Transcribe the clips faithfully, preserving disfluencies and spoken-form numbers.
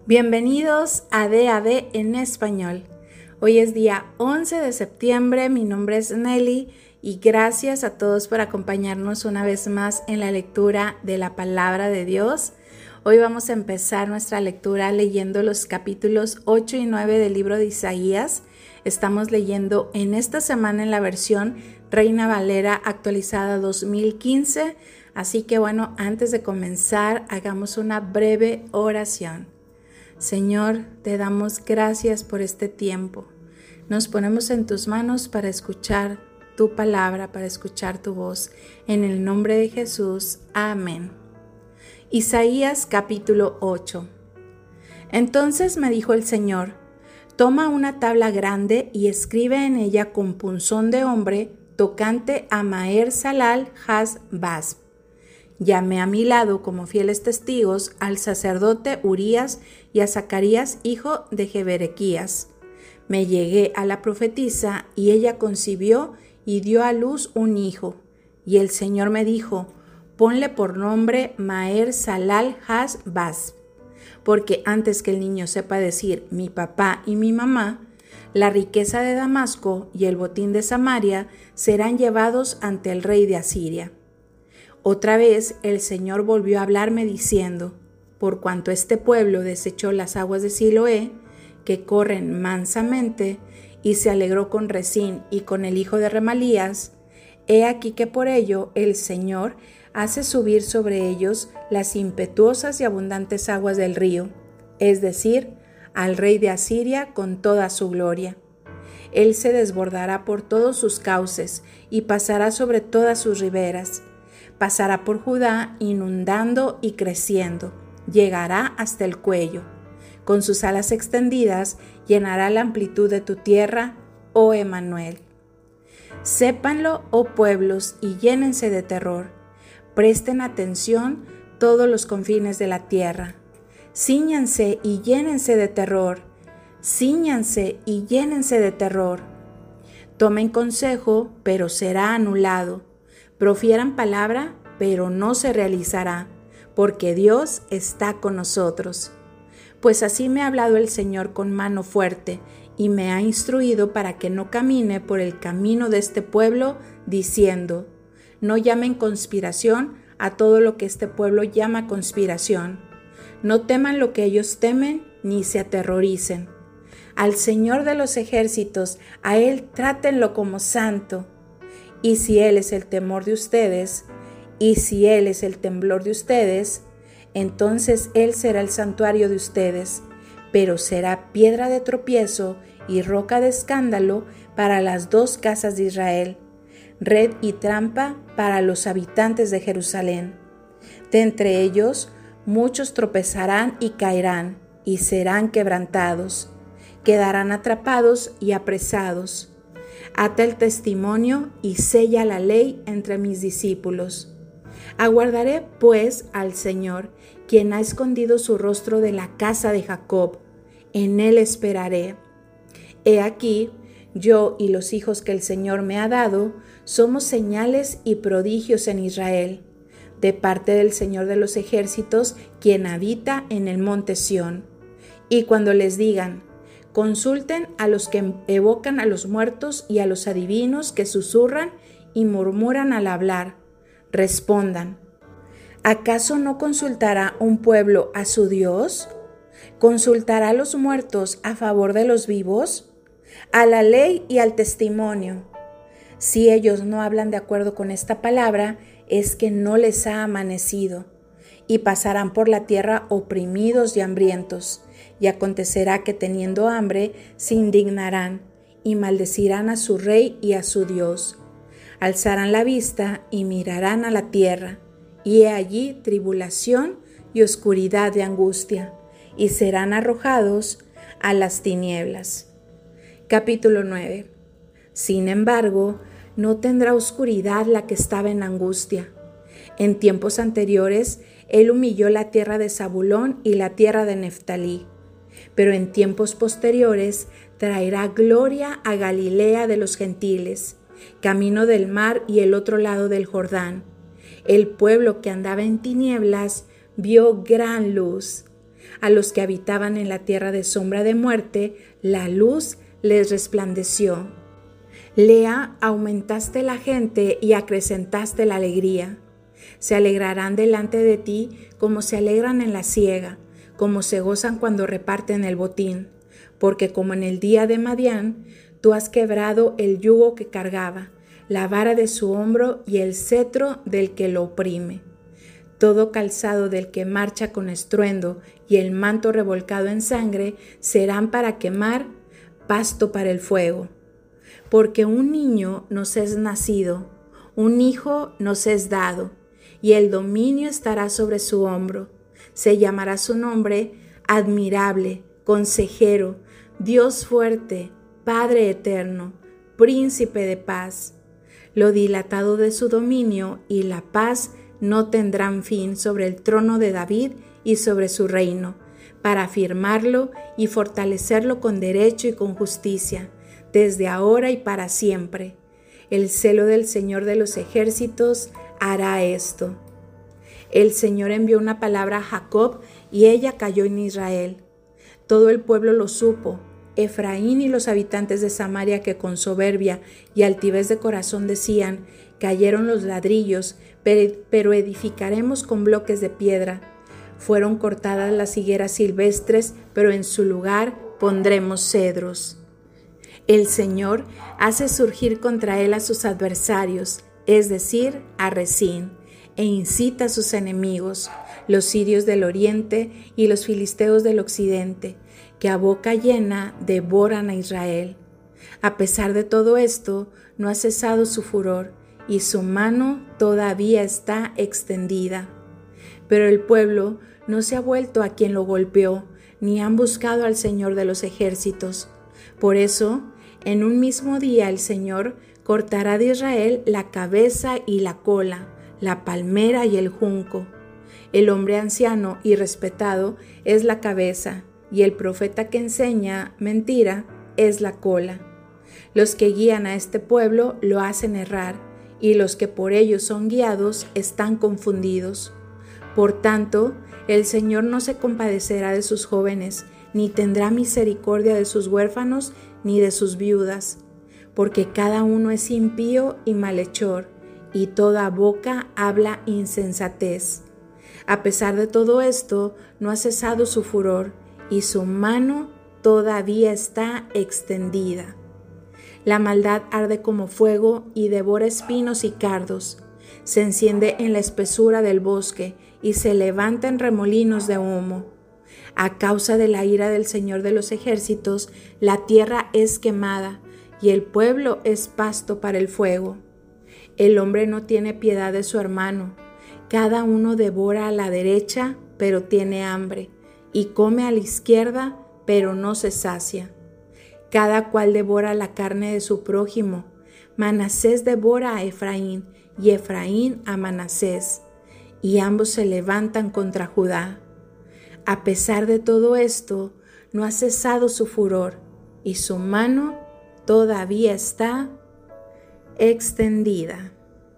Bienvenidos a D A D en español. Hoy es día once de septiembre, mi nombre es Nelly y gracias a todos por acompañarnos una vez más en la lectura de la palabra de Dios. Hoy vamos a empezar nuestra lectura leyendo los capítulos ocho y nueve del libro de Isaías. Estamos leyendo en esta semana en la versión Reina Valera actualizada dos mil quince. Así que bueno, antes de comenzar, hagamos una breve oración. Señor, te damos gracias por este tiempo. Nos ponemos en tus manos para escuchar tu palabra, para escuchar tu voz. En el nombre de Jesús, amén. Isaías capítulo ocho. Entonces me dijo el Señor, toma una tabla grande y escribe en ella con punzón de hombre tocante a Maher-Salal-Has-Baz. Llamé a mi lado como fieles testigos al sacerdote Urías y a Zacarías, hijo de Jeberequías. Me llegué a la profetisa y ella concibió y dio a luz un hijo. Y el Señor me dijo, ponle por nombre Maher-Salal-Has-Baz, porque antes que el niño sepa decir mi papá y mi mamá, la riqueza de Damasco y el botín de Samaria serán llevados ante el rey de Asiria. Otra vez el Señor volvió a hablarme diciendo, por cuanto este pueblo desechó las aguas de Siloé, que corren mansamente, y se alegró con Rezín y con el hijo de Remalías, he aquí que por ello el Señor hace subir sobre ellos las impetuosas y abundantes aguas del río, es decir, al rey de Asiria con toda su gloria. Él se desbordará por todos sus cauces y pasará sobre todas sus riberas. Pasará por Judá inundando y creciendo, llegará hasta el cuello. Con sus alas extendidas llenará la amplitud de tu tierra, oh Emmanuel. Sépanlo, oh pueblos, y llénense de terror. Presten atención todos los confines de la tierra. Cíñanse y llénense de terror. Cíñanse y llénense de terror. Tomen consejo, pero será anulado. Profieran palabra, pero no se realizará, porque Dios está con nosotros. Pues así me ha hablado el Señor con mano fuerte, y me ha instruido para que no camine por el camino de este pueblo, diciendo, no llamen conspiración a todo lo que este pueblo llama conspiración. No teman lo que ellos temen, ni se aterroricen. Al Señor de los ejércitos, a Él trátenlo como santo. Y si Él es el temor de ustedes, y si Él es el temblor de ustedes, entonces Él será el santuario de ustedes, pero será piedra de tropiezo y roca de escándalo para las dos casas de Israel, red y trampa para los habitantes de Jerusalén. De entre ellos, muchos tropezarán y caerán, y serán quebrantados, quedarán atrapados y apresados. Ata el testimonio y sella la ley entre mis discípulos. Aguardaré, pues, al Señor, quien ha escondido su rostro de la casa de Jacob. En él esperaré. He aquí, yo y los hijos que el Señor me ha dado, somos señales y prodigios en Israel, de parte del Señor de los ejércitos, quien habita en el monte Sión. Y cuando les digan, consulten a los que evocan a los muertos y a los adivinos que susurran y murmuran al hablar. Respondan, ¿acaso no consultará un pueblo a su Dios? ¿Consultará a los muertos a favor de los vivos? A la ley y al testimonio. Si ellos no hablan de acuerdo con esta palabra, es que no les ha amanecido, y pasarán por la tierra oprimidos y hambrientos. Y acontecerá que teniendo hambre se indignarán y maldecirán a su rey y a su Dios. Alzarán la vista y mirarán a la tierra, y he allí tribulación y oscuridad de angustia, y serán arrojados a las tinieblas. Capítulo nueve. Sin embargo, no tendrá oscuridad la que estaba en angustia. En tiempos anteriores, él humilló la tierra de Zabulón y la tierra de Neftalí. Pero en tiempos posteriores traerá gloria a Galilea de los gentiles, camino del mar y el otro lado del Jordán. El pueblo que andaba en tinieblas vio gran luz. A los que habitaban en la tierra de sombra de muerte, la luz les resplandeció. Lea, aumentaste la gente y acrecentaste la alegría. Se alegrarán delante de ti como se alegran en la siega, como se gozan cuando reparten el botín, porque como en el día de Madián, tú has quebrado el yugo que cargaba, la vara de su hombro y el cetro del que lo oprime. Todo calzado del que marcha con estruendo y el manto revolcado en sangre serán para quemar, pasto para el fuego. Porque un niño nos es nacido, un hijo nos es dado, y el dominio estará sobre su hombro. Se llamará su nombre Admirable, Consejero, Dios fuerte, Padre eterno, Príncipe de paz. Lo dilatado de su dominio y la paz no tendrán fin sobre el trono de David y sobre su reino, para afirmarlo y fortalecerlo con derecho y con justicia, desde ahora y para siempre. El celo del Señor de los ejércitos hará esto. El Señor envió una palabra a Jacob y ella cayó en Israel. Todo el pueblo lo supo. Efraín y los habitantes de Samaria, que con soberbia y altivez de corazón decían: cayeron los ladrillos, pero edificaremos con bloques de piedra. Fueron cortadas las higueras silvestres, pero en su lugar pondremos cedros. El Señor hace surgir contra él a sus adversarios, es decir, a Rezín, e incita a sus enemigos, los sirios del oriente y los filisteos del occidente, que a boca llena devoran a Israel. A pesar de todo esto, no ha cesado su furor, y su mano todavía está extendida. Pero el pueblo no se ha vuelto a quien lo golpeó, ni han buscado al Señor de los ejércitos. Por eso, en un mismo día el Señor cortará de Israel la cabeza y la cola, la palmera y el junco. El hombre anciano y respetado es la cabeza, y el profeta que enseña mentira es la cola. Los que guían a este pueblo lo hacen errar, y los que por ellos son guiados están confundidos. Por tanto, el Señor no se compadecerá de sus jóvenes, ni tendrá misericordia de sus huérfanos, ni de sus viudas, porque cada uno es impío y malhechor, y toda boca habla insensatez. A pesar de todo esto, no ha cesado su furor, y su mano todavía está extendida. La maldad arde como fuego y devora espinos y cardos. Se enciende en la espesura del bosque y se levanta en remolinos de humo. A causa de la ira del Señor de los ejércitos, la tierra es quemada y el pueblo es pasto para el fuego. El hombre no tiene piedad de su hermano. Cada uno devora a la derecha, pero tiene hambre, y come a la izquierda, pero no se sacia. Cada cual devora la carne de su prójimo. Manasés devora a Efraín, y Efraín a Manasés, y ambos se levantan contra Judá. A pesar de todo esto, no ha cesado su furor, y su mano todavía está extendida.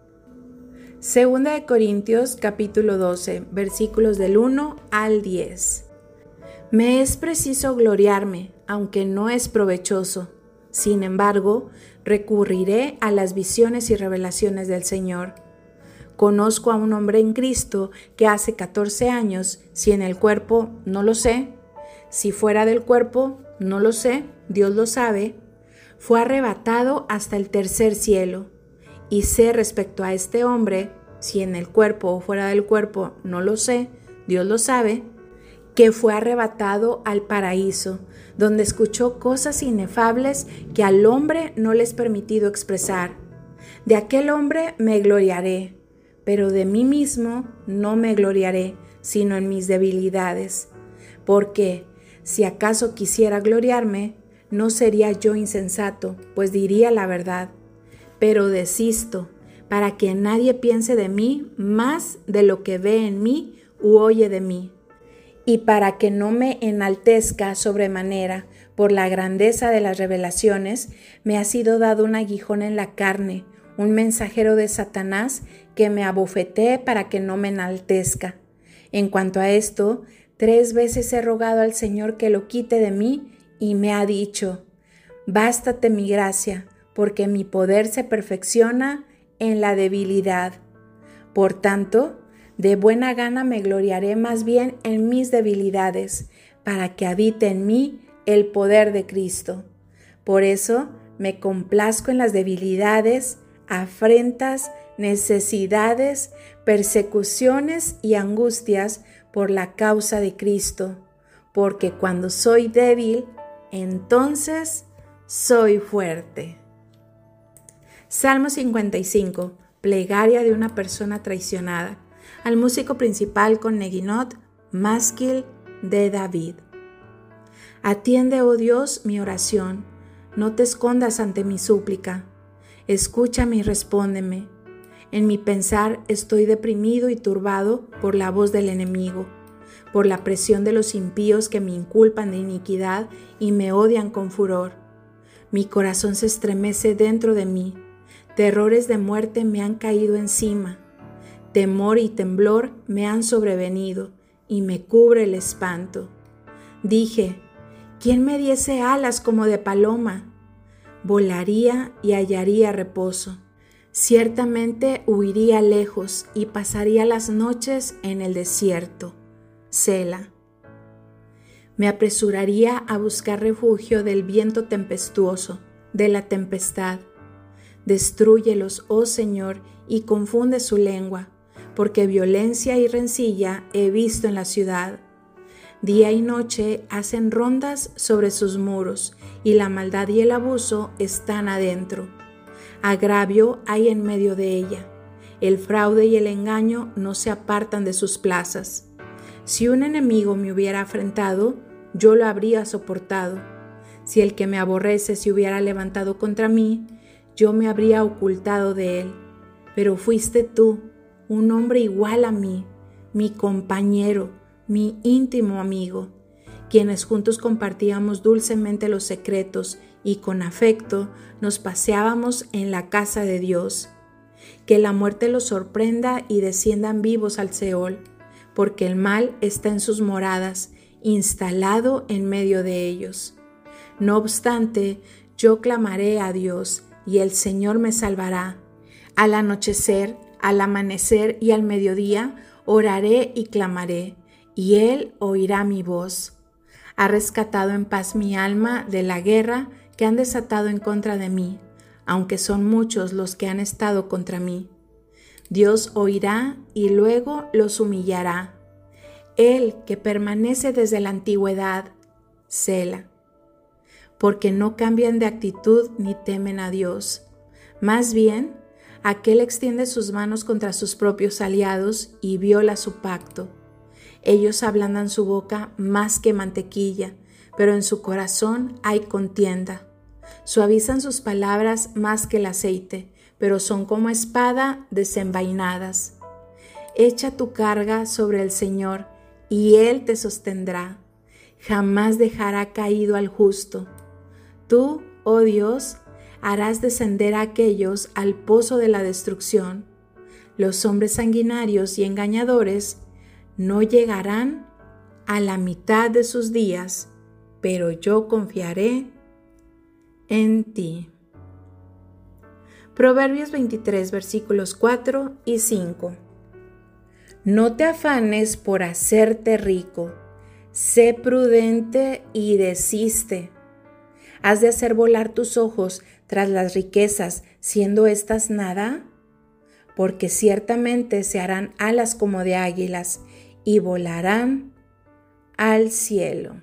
Segunda de Corintios capítulo doce, versículos del uno al diez. Me es preciso gloriarme, aunque no es provechoso. Sin embargo, recurriré a las visiones y revelaciones del Señor. Conozco a un hombre en Cristo que hace catorce años, si en el cuerpo, no lo sé, si fuera del cuerpo, no lo sé, Dios lo sabe, fue arrebatado hasta el tercer cielo. Y sé respecto a este hombre, si en el cuerpo o fuera del cuerpo, no lo sé, Dios lo sabe, que fue arrebatado al paraíso, donde escuchó cosas inefables que al hombre no le es permitido expresar. De aquel hombre me gloriaré, pero de mí mismo no me gloriaré, sino en mis debilidades. Porque, si acaso quisiera gloriarme, no sería yo insensato, pues diría la verdad. Pero desisto, para que nadie piense de mí más de lo que ve en mí u oye de mí. Y para que no me enaltezca sobremanera por la grandeza de las revelaciones, me ha sido dado un aguijón en la carne, un mensajero de Satanás que me abofetee para que no me enaltezca. En cuanto a esto, Tres veces he rogado al Señor que lo quite de mí y me ha dicho: bástate mi gracia, porque mi poder se perfecciona en la debilidad. Por tanto, de buena gana me gloriaré más bien en mis debilidades, para que habite en mí el poder de Cristo. Por eso me complazco en las debilidades, afrentas, necesidades, persecuciones y angustias por la causa de Cristo, porque cuando soy débil, entonces soy fuerte. Salmo cincuenta y cinco. Plegaria de una persona traicionada. Al músico principal con Neguinot, másquil de David. Atiende, oh Dios, mi oración. No te escondas ante mi súplica. Escúchame y respóndeme. En mi pensar estoy deprimido y turbado por la voz del enemigo, por la presión de los impíos que me inculpan de iniquidad y me odian con furor. Mi corazón se estremece dentro de mí. Terrores de muerte me han caído encima. Temor y temblor me han sobrevenido y me cubre el espanto. Dije: ¿quién me diese alas como de paloma? Volaría y hallaría reposo. Ciertamente huiría lejos y pasaría las noches en el desierto. Sela. Me apresuraría a buscar refugio del viento tempestuoso, de la tempestad. Destrúyelos, oh Señor, y confunde su lengua, porque violencia y rencilla he visto en la ciudad. Día y noche hacen rondas sobre sus muros, y la maldad y el abuso están adentro. Agravio hay en medio de ella. El fraude y el engaño no se apartan de sus plazas. Si un enemigo me hubiera afrentado, yo lo habría soportado. Si el que me aborrece se hubiera levantado contra mí, yo me habría ocultado de él. Pero fuiste tú, un hombre igual a mí, mi compañero, mi íntimo amigo, quienes juntos compartíamos dulcemente los secretos y con afecto nos paseábamos en la casa de Dios. Que la muerte los sorprenda y desciendan vivos al Seol, porque el mal está en sus moradas, instalado en medio de ellos. No obstante, yo clamaré a Dios, y el Señor me salvará. Al anochecer, al amanecer y al mediodía, oraré y clamaré, y Él oirá mi voz. Ha rescatado en paz mi alma de la guerra que han desatado en contra de mí, aunque son muchos los que han estado contra mí. Dios oirá y luego los humillará. Él que permanece desde la antigüedad, Sela. Porque no cambian de actitud ni temen a Dios. Más bien, aquel extiende sus manos contra sus propios aliados y viola su pacto. Ellos ablandan su boca más que mantequilla, pero en su corazón hay contienda. Suavizan sus palabras más que el aceite, pero son como espada desenvainadas. Echa tu carga sobre el Señor, y Él te sostendrá. Jamás dejará caído al justo. Tú, oh Dios, harás descender a aquellos al pozo de la destrucción. Los hombres sanguinarios y engañadores no llegarán a la mitad de sus días, pero yo confiaré en ti. Proverbios veintitrés, versículos cuatro y cinco. No te afanes por hacerte rico, sé prudente y desiste. ¿Has de hacer volar tus ojos tras las riquezas, siendo éstas nada? Porque ciertamente se harán alas como de águilas y volarán al cielo.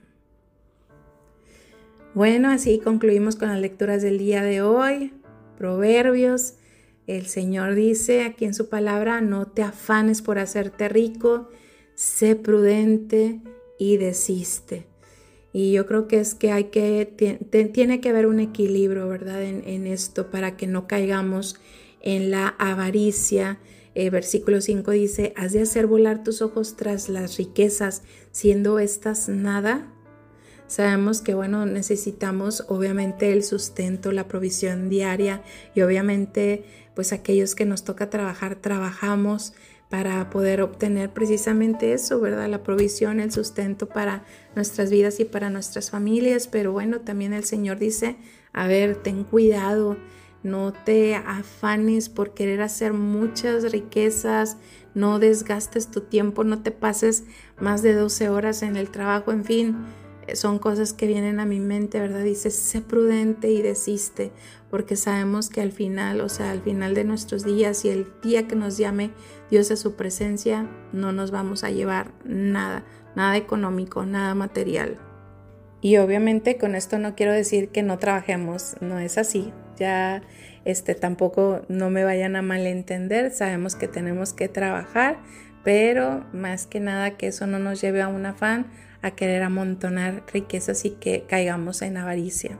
Bueno, así concluimos con las lecturas del día de hoy. Proverbios. El Señor dice aquí en su palabra: no te afanes por hacerte rico, sé prudente y desiste. Y yo creo que es que hay que, tiene que haber un equilibrio, ¿verdad? En, en esto para que no caigamos en la avaricia. Eh, versículo cinco dice: ¿has de hacer volar tus ojos tras las riquezas, siendo estas nada? Sabemos que, bueno, necesitamos obviamente el sustento, la provisión diaria y obviamente, pues aquellos que nos toca trabajar, trabajamos, para poder obtener precisamente eso, ¿verdad? La provisión, el sustento para nuestras vidas y para nuestras familias. Pero bueno, también el Señor dice, a ver, ten cuidado, no te afanes por querer hacer muchas riquezas, no desgastes tu tiempo, no te pases más de doce horas en el trabajo, en fin. Son cosas que vienen a mi mente, ¿verdad? Dice, sé prudente y desiste, porque sabemos que al final, o sea, al final de nuestros días y el día que nos llame Dios a su presencia, no nos vamos a llevar nada, nada económico, nada material. Y obviamente con esto no quiero decir que no trabajemos, no es así. Ya este, tampoco no me vayan a malentender, sabemos que tenemos que trabajar, pero más que nada que eso no nos lleve a un afán, a querer amontonar riquezas y que caigamos en avaricia.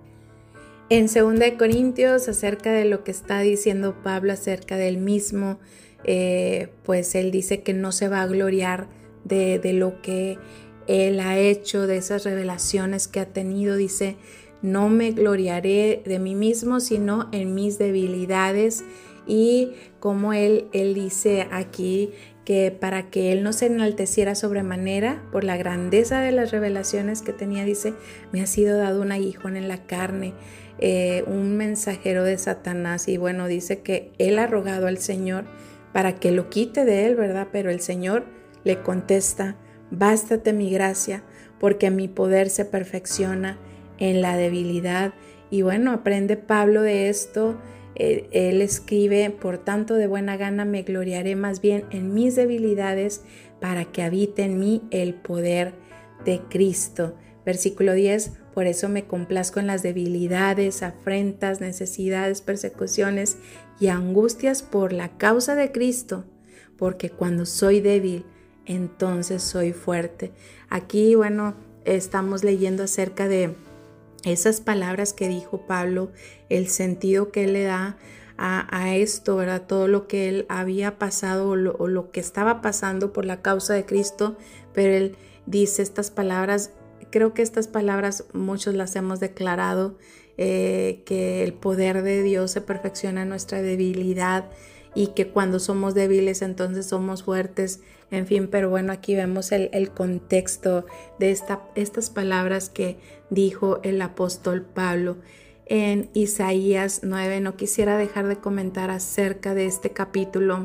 En segunda de Corintios, acerca de lo que está diciendo Pablo acerca del mismo, eh, pues él dice que no se va a gloriar de, de lo que él ha hecho, de esas revelaciones que ha tenido. Dice, no me gloriaré de mí mismo, sino en mis debilidades. Y como él, él dice aquí, que para que él no se enalteciera sobremanera por la grandeza de las revelaciones que tenía, dice, me ha sido dado un aguijón en la carne, eh, un mensajero de Satanás. Y bueno, dice que él ha rogado al Señor para que lo quite de él, ¿verdad? Pero el Señor le contesta, bástate mi gracia, porque mi poder se perfecciona en la debilidad. Y bueno, aprende Pablo de esto. Él escribe, por tanto de buena gana me gloriaré más bien en mis debilidades para que habite en mí el poder de Cristo. Versículo diez, por eso me complazco en las debilidades, afrentas, necesidades, persecuciones y angustias por la causa de Cristo, porque cuando soy débil, entonces soy fuerte. Aquí, bueno, estamos leyendo acerca de esas palabras que dijo Pablo, el sentido que él le da a, a esto, ¿verdad? Todo lo que él había pasado o lo, o lo que estaba pasando por la causa de Cristo, pero él dice estas palabras, creo que estas palabras muchos las hemos declarado, eh, que el poder de Dios se perfecciona en nuestra debilidad y que cuando somos débiles entonces somos fuertes, en fin, pero bueno, aquí vemos el, el contexto de esta, estas palabras que dijo el apóstol Pablo en Isaías nueve. No quisiera dejar de comentar acerca de este capítulo,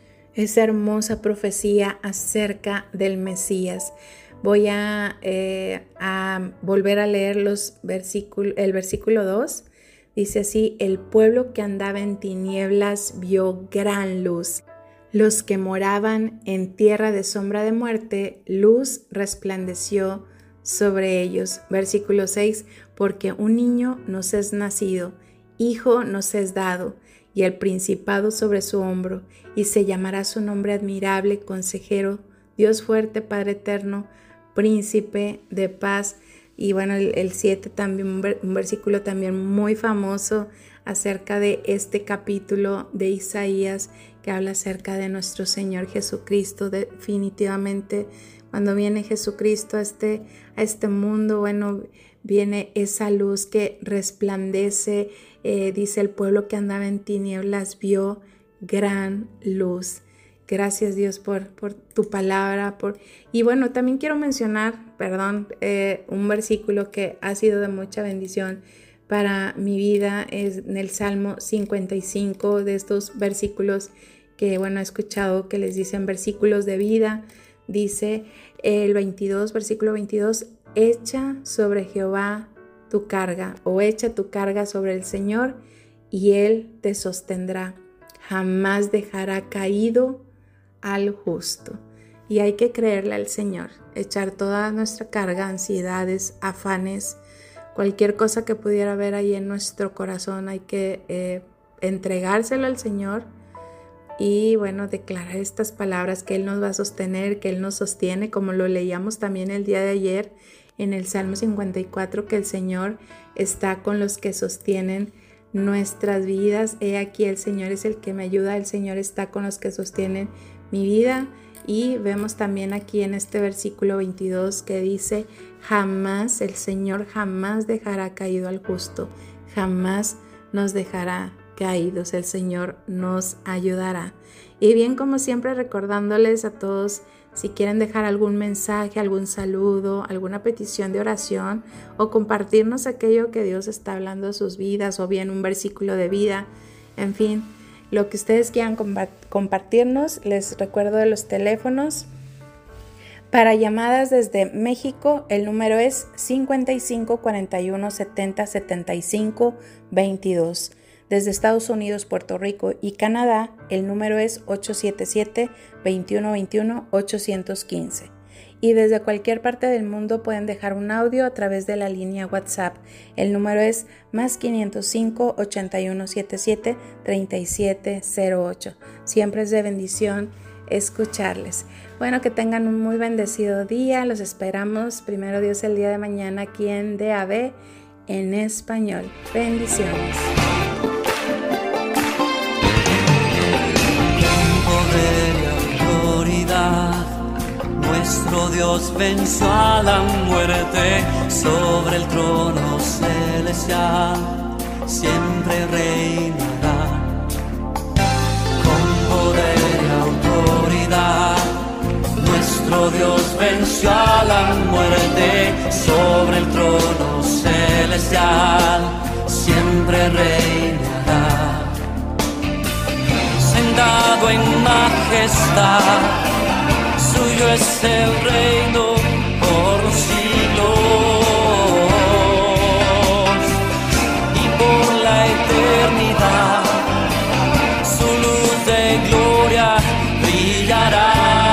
esa hermosa profecía acerca del Mesías. Voy a, eh, a volver a leer los versículos, el versículo dos. Dice así, el pueblo que andaba en tinieblas vio gran luz. Los que moraban en tierra de sombra de muerte, luz resplandeció sobre ellos. Versículo seis, porque un niño nos es nacido, hijo nos es dado, y el principado sobre su hombro, y se llamará su nombre admirable, consejero, Dios fuerte, Padre eterno, príncipe de paz. Y bueno, el siete también, un, ver, un versículo también muy famoso acerca de este capítulo de Isaías que habla acerca de nuestro Señor Jesucristo. Definitivamente, cuando viene Jesucristo a este, a este mundo, bueno, viene esa luz que resplandece. Eh, dice el pueblo que andaba en tinieblas vio gran luz. Gracias Dios por, por tu palabra. Por... Y bueno, también quiero mencionar, perdón, eh, un versículo que ha sido de mucha bendición para mi vida. Es en el Salmo cincuenta y cinco, de estos versículos que, bueno, he escuchado que les dicen versículos de vida. Dice el veintidós, versículo veintidós, echa sobre Jehová tu carga, o echa tu carga sobre el Señor y Él te sostendrá. Jamás dejará caído al justo. Y hay que creerle al Señor, echar toda nuestra carga, ansiedades, afanes, cualquier cosa que pudiera haber ahí en nuestro corazón, hay que eh, entregárselo al Señor y bueno, declarar estas palabras que Él nos va a sostener, que Él nos sostiene, como lo leíamos también el día de ayer en el Salmo cincuenta y cuatro, que el Señor está con los que sostienen nuestras vidas. He aquí, el Señor es el que me ayuda, el Señor está con los que sostienen mi vida. Y vemos también aquí en este versículo veintidós que dice, jamás, el Señor jamás dejará caído al justo, jamás nos dejará caídos, el Señor nos ayudará. Y bien, como siempre, recordándoles a todos, si quieren dejar algún mensaje, algún saludo, alguna petición de oración o compartirnos aquello que Dios está hablando de sus vidas o bien un versículo de vida, en fin, lo que ustedes quieran compartirnos. Les recuerdo de los teléfonos. Para llamadas desde México, el número es cincuenta y cinco cuarenta y uno setenta setenta y cinco veintidós. Desde Estados Unidos, Puerto Rico y Canadá, el número es ocho siete siete, veintiuno veintiuno, ochocientos quince. Y desde cualquier parte del mundo pueden dejar un audio a través de la línea WhatsApp. El número es más quinientos cinco, ochenta y uno setenta y siete, treinta y siete cero ocho. Siempre es de bendición escucharles. Bueno, que tengan un muy bendecido día. Los esperamos, primero Dios, el día de mañana aquí en D A B en español. Bendiciones. Nuestro Dios venció a la muerte sobre el trono celestial, siempre reinará con poder y autoridad. Nuestro Dios venció a la muerte sobre el trono celestial, siempre reinará. Sentado en majestad, suyo es el reino por los siglos y por la eternidad. Su luz de gloria brillará.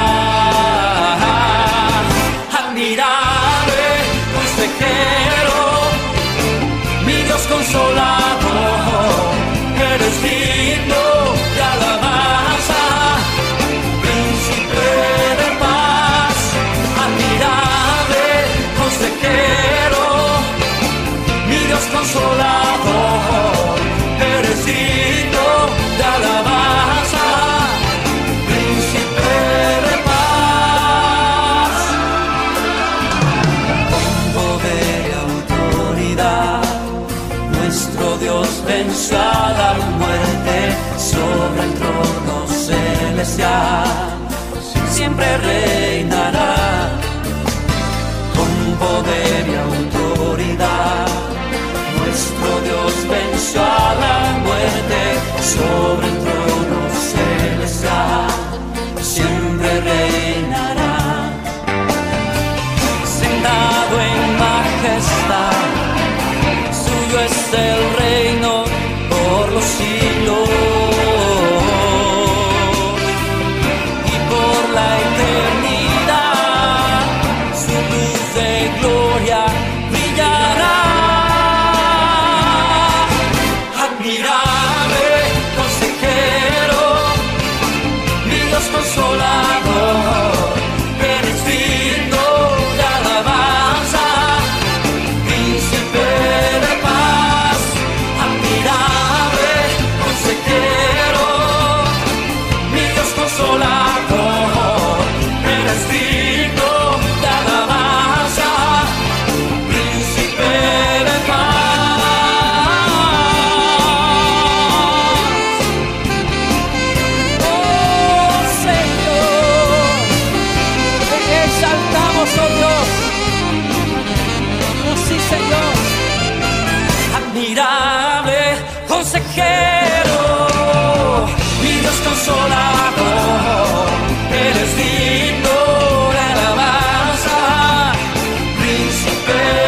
Admirable consejero, mi Dios consolador, eres digno de alabanza, príncipe de paz. Admirable consejero, mi Dios consolador, eres digno de alabanza, príncipe de paz. Con poder y autoridad, nuestro Dios venció a la muerte sobre el trono celestial, siempre reinará con poder y autoridad. Nuestro Dios venció a la muerte sobre el trono celestial, siempre reinará. Sentado en majestad, suyo es el reino por los siglos y por la eternidad. Su luz de gloria brillará. Admirable consejero, mi Dios consolador, eres digno de alabanza, príncipe de paz. Admirable consejero, mi Dios consolador, eres digno de alabanza, príncipe de paz. Oh Señor, te exaltamos, oh Dios. Oh sí, Señor. Admirable consejero, mi Dios consolador, eres digno de alabanza, príncipe